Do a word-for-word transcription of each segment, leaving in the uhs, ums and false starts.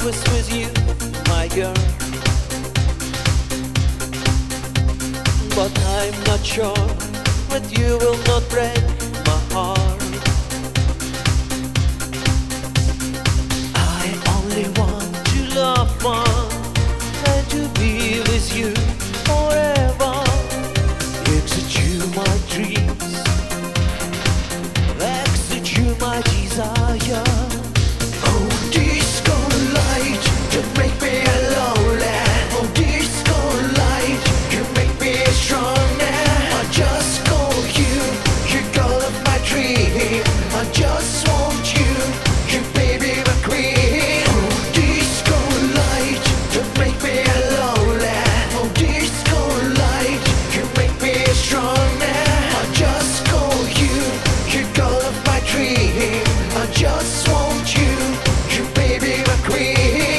was with you, my girl. But I'm not sure that you will not break my heart. I only want to love one and to be with you forever. Execute my dreams, execute my desire. Oh, disco light, you make me lonely. Oh, disco light, you make me strong now. I just call you, you girl of my dream. I just want you, you baby my queen. Oh, disco light, you make me lonely. Oh, disco light, you make me strong now. I just call you, you girl of my dream. I just want you, you baby my queen.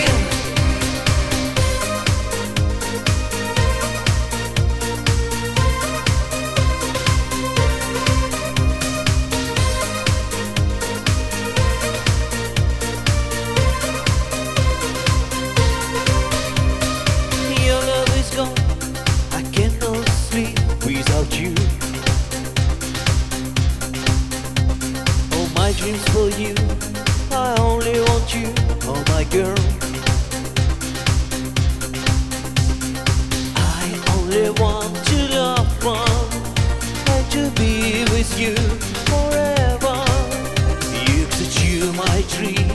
Your love is gone, I cannot sleep without you. Oh, my dreams for you, I only want you, oh my girl. I only want to love one and to be with you forever. You execute my dream,